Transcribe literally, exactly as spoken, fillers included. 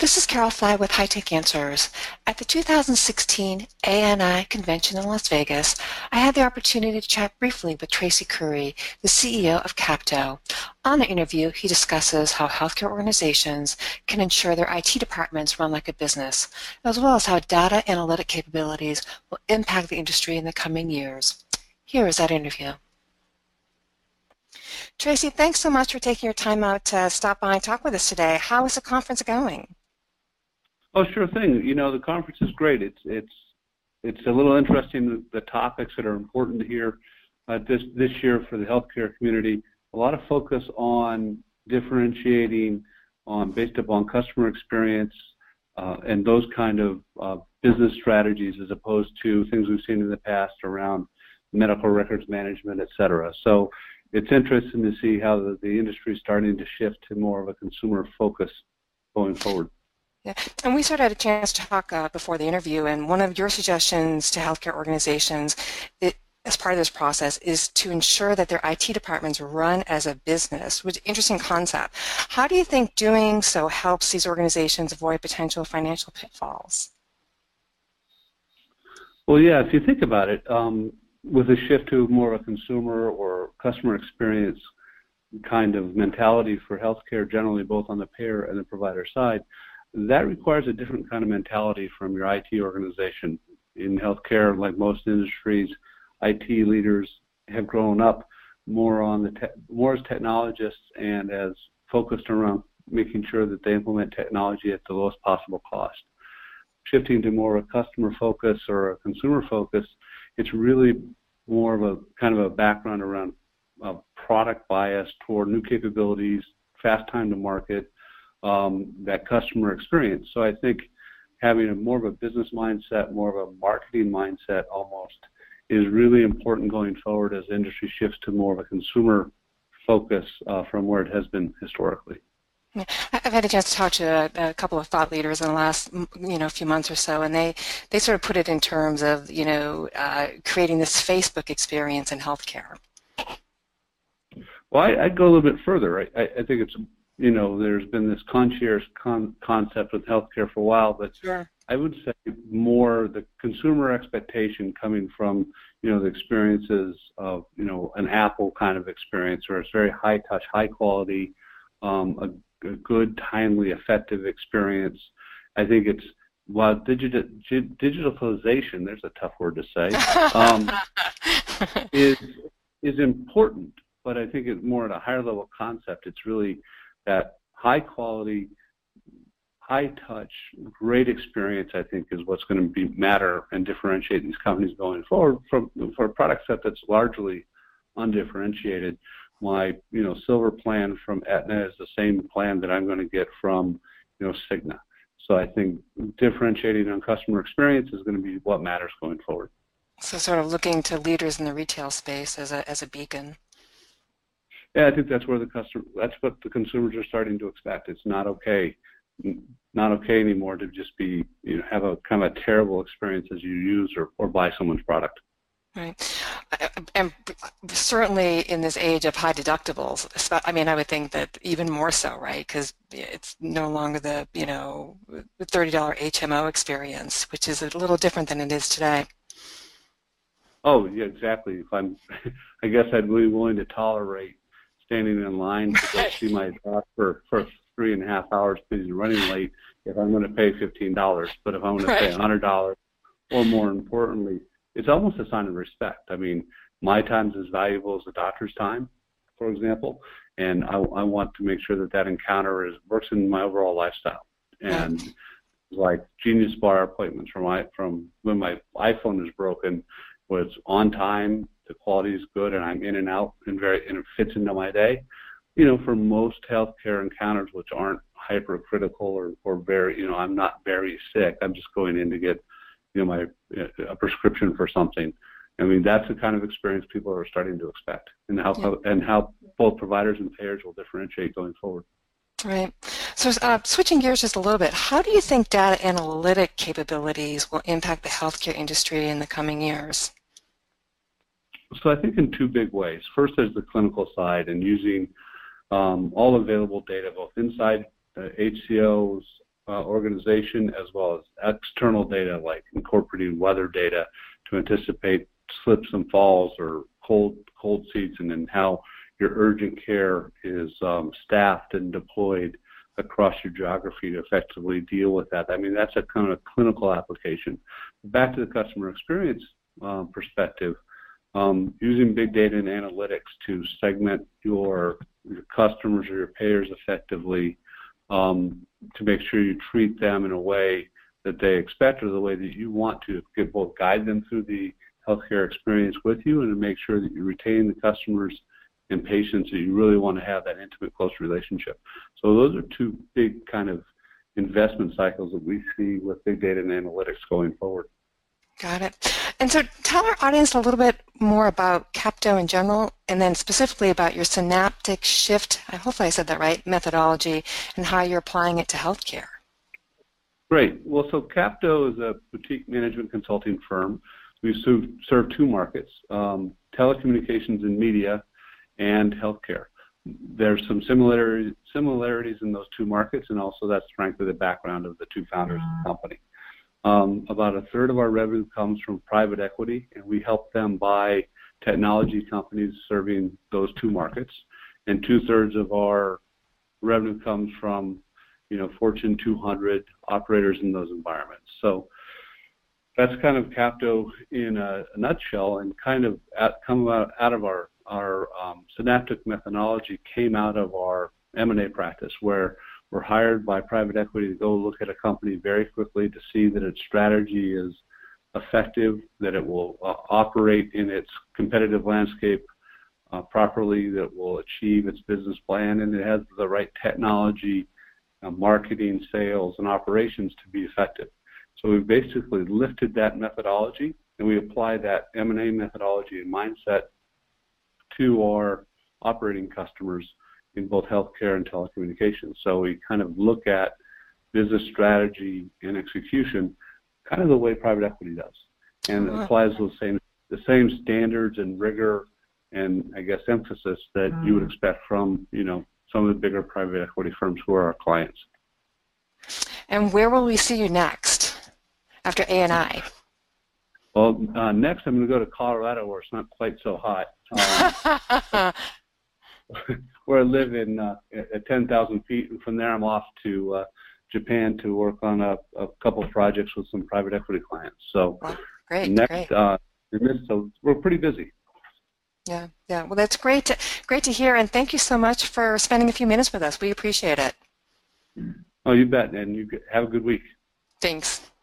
This is Carol Fly with High Tech Answers. At the two thousand sixteen A N I convention in Las Vegas, I had the opportunity to chat briefly with Tracy Curry, the C E O of Capto. On the interview, he discusses how healthcare organizations can ensure their I T departments run like a business, as well as how data analytic capabilities will impact the industry in the coming years. Here is that interview. Tracy, thanks so much for taking your time out to stop by and talk with us today. How is the conference going? Oh, sure thing. You know, the conference is great. It's it's it's a little interesting, the topics that are important here uh, this this year for the healthcare community. A lot of focus on differentiating on based upon customer experience uh, and those kind of uh, business strategies, as opposed to things we've seen in the past around medical records management, et cetera. So it's interesting to see how the, the industry is starting to shift to more of a consumer focus going forward. Yeah, and we sort of had a chance to talk uh, before the interview, and one of your suggestions to healthcare organizations it, as part of this process is to ensure that their I T departments run as a business, which is an interesting concept. How do you think doing so helps these organizations avoid potential financial pitfalls? Well, yeah, if you think about it, um, with a shift to more of a consumer or customer experience kind of mentality for healthcare generally, both on the payer and the provider side, that requires a different kind of mentality from your I T organization. In healthcare, like most industries, I T leaders have grown up more on the te- more as technologists and as focused around making sure that they implement technology at the lowest possible cost. Shifting to more of a customer focus or a consumer focus, it's really more of a kind of a background around a product bias toward new capabilities, fast time to market, um, that customer experience. So I think having a more of a business mindset, more of a marketing mindset almost, is really important going forward as the industry shifts to more of a consumer focus uh, from where it has been historically. I've had a chance to talk to a, a couple of thought leaders in the last, you know, few months or so, and they, they sort of put it in terms of, you know, uh, creating this Facebook experience in healthcare. Well, I, I'd go a little bit further. I, I think it's, you know, there's been this concierge con- concept with healthcare for a while, but sure. I would say more the consumer expectation coming from, you know, the experiences of, you know, an Apple kind of experience, where it's very high touch, high quality, um, a, a good, timely, effective experience. I think it's, while digital, digitalization, there's a tough word to say, um, is is important, but I think it's more at a higher level concept. It's really that high quality, high touch, great experience, I think, is what's going to be matter and differentiate these companies going forward from for a product set that's largely undifferentiated. My, you know, silver plan from Aetna is the same plan that I'm going to get from, you know, Cigna. So I think differentiating on customer experience is going to be what matters going forward. So sort of looking to leaders in the retail space as a as a beacon. Yeah, I think that's where the customer, that's what the consumers are starting to expect. It's not okay, not okay anymore to just be, you know, have a kind of a terrible experience as you use or, or buy someone's product. Right. And certainly in this age of high deductibles, I mean, I would think that even more so, right? Because it's no longer the, you know, the thirty dollars H M O experience, which is a little different than it is today. Oh, yeah, exactly. If I'm, I guess I'd be willing to tolerate standing in line to go see my doctor for three and a half hours because he's running late if I'm going to pay fifteen dollars. But if I'm going to pay one hundred dollars, or more importantly, it's almost a sign of respect. I mean, my time's as valuable as the doctor's time, for example, and I, I want to make sure that that encounter is works in my overall lifestyle. And like Genius Bar appointments from my from when my iPhone is broken, was on time, the quality is good, and I'm in and out, and very and it fits into my day. You know, for most healthcare encounters, which aren't hypercritical or or very, you know, I'm not very sick. I'm just going in to get, you know, my a prescription for something. I mean, that's the kind of experience people are starting to expect, and how yeah. and how both providers and payers will differentiate going forward. Right. So uh, switching gears just a little bit, how do you think data analytic capabilities will impact the healthcare industry in the coming years? So I think in two big ways. First, there's the clinical side and using um, all available data, both inside uh, H C Os, uh, organization, as well as external data like incorporating weather data to anticipate slips and falls or cold cold season, and how your urgent care is um, staffed and deployed across your geography to effectively deal with that. I mean, that's a kind of clinical application. Back to the customer experience uh, perspective, um, using big data and analytics to segment your, your customers or your payers effectively, um, to make sure you treat them in a way that they expect or the way that you want to, get both guide them through the healthcare experience with you and to make sure that you retain the customers and patients that you really want to have that intimate, close relationship. So those are two big kind of investment cycles that we see with big data and analytics going forward. Got it. And so tell our audience a little bit more about Capto in general, and then specifically about your synaptic shift, I hopefully I said that right, methodology, and how you're applying it to healthcare. Great. Well, so Capto is a boutique management consulting firm. We serve two markets, um, telecommunications and media, and healthcare. There's some similarities similarities in those two markets, and also that's frankly the background of the two founders of the company. Um, about a third of our revenue comes from private equity, and we help them buy technology companies serving those two markets. And two-thirds of our revenue comes from, you know, Fortune two hundred operators in those environments. So that's kind of Capto in a, a nutshell, and kind of at, come out, out of our Our um, synaptic methodology came out of our M and A practice, where we're hired by private equity to go look at a company very quickly to see that its strategy is effective, that it will uh, operate in its competitive landscape uh, properly, that will achieve its business plan, and it has the right technology, uh, marketing, sales, and operations to be effective. So we've basically lifted that methodology, and we apply that M and A methodology and mindset to our operating customers in both healthcare and telecommunications. So we kind of look at business strategy and execution kind of the way private equity does, and it applies those same the same standards and rigor and I guess emphasis that you would expect from, you know, some of the bigger private equity firms who are our clients. And where will we see you next after A and I? Well, uh, next I'm going to go to Colorado, where it's not quite so hot. Um, where I live in uh, at ten thousand feet, and from there I'm off to uh, Japan to work on a, a couple of projects with some private equity clients. So wow, great, next, great. Uh, so we're pretty busy. Yeah, yeah. Well, that's great, to, great to hear, and thank you so much for spending a few minutes with us. We appreciate it. Oh, you bet, and you have a good week. Thanks.